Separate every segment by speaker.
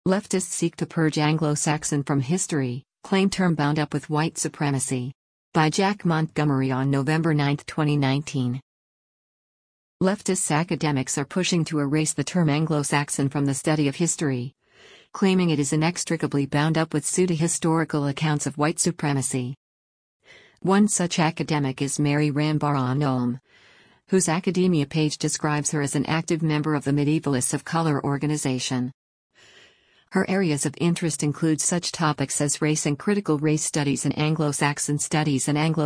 Speaker 1: Leftists seek to purge Anglo-Saxon from history, claim term bound up with white supremacy. By Jack Montgomery on November 9, 2019. Leftist academics are pushing to erase the term Anglo-Saxon from the study of history, claiming it is inextricably bound up with pseudo-historical accounts of white supremacy. One such academic is Mary Rambarran-Olm, whose academia page describes her as an active member of the Medievalists of Color organization. Her areas of interest include such topics as race and critical race studies and Anglo-Saxon studies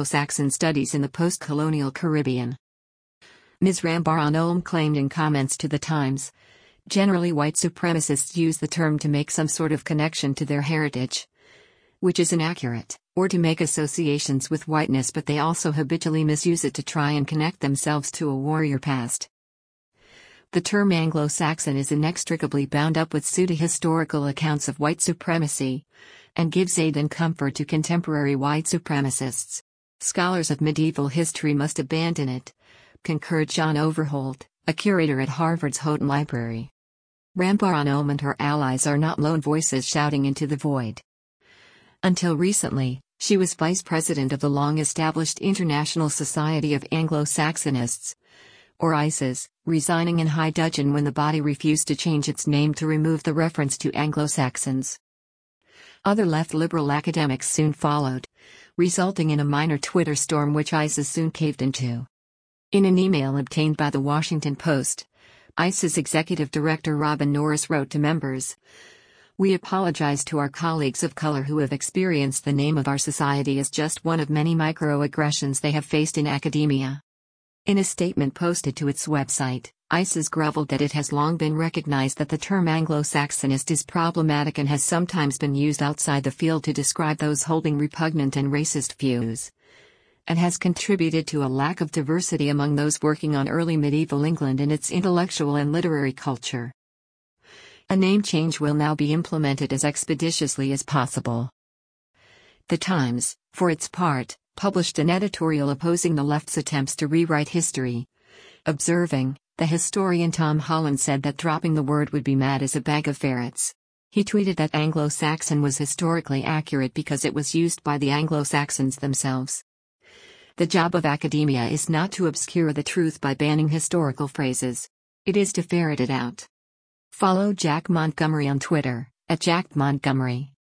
Speaker 1: in the post-colonial Caribbean. Ms. Rambarran-Olm claimed in comments to The Times, generally white supremacists use the term to make some sort of connection to their heritage, which is inaccurate, or to make associations with whiteness, but they also habitually misuse it to try and connect themselves to a warrior past. The term Anglo-Saxon is inextricably bound up with pseudo-historical accounts of white supremacy, and gives aid and comfort to contemporary white supremacists. Scholars of medieval history must abandon it, concurred John Overholt, a curator at Harvard's Houghton Library. Rambarran-Olm and her allies are not lone voices shouting into the void. Until recently, she was vice president of the long-established International Society of Anglo-Saxonists, or ISIS, resigning in high dudgeon when the body refused to change its name to remove the reference to Anglo-Saxons. Other left liberal academics soon followed, resulting in a minor Twitter storm which ISIS soon caved into. In an email obtained by The Washington Post, ISIS executive director Robin Norris wrote to members, "We apologize to our colleagues of color who have experienced the name of our society as just one of many microaggressions they have faced in academia." In a statement posted to its website, ISIS groveled that it has long been recognized that the term Anglo-Saxonist is problematic and has sometimes been used outside the field to describe those holding repugnant and racist views, and has contributed to a lack of diversity among those working on early medieval England and its intellectual and literary culture. A name change will now be implemented as expeditiously as possible. The Times, for its part, published an editorial opposing the left's attempts to rewrite history, observing, "The historian Tom Holland said that dropping the word would be mad as a bag of ferrets." He tweeted that Anglo-Saxon was historically accurate because it was used by the Anglo-Saxons themselves. The job of academia is not to obscure the truth by banning historical phrases. It is to ferret it out. Follow Jack Montgomery on Twitter, @JackMontgomery.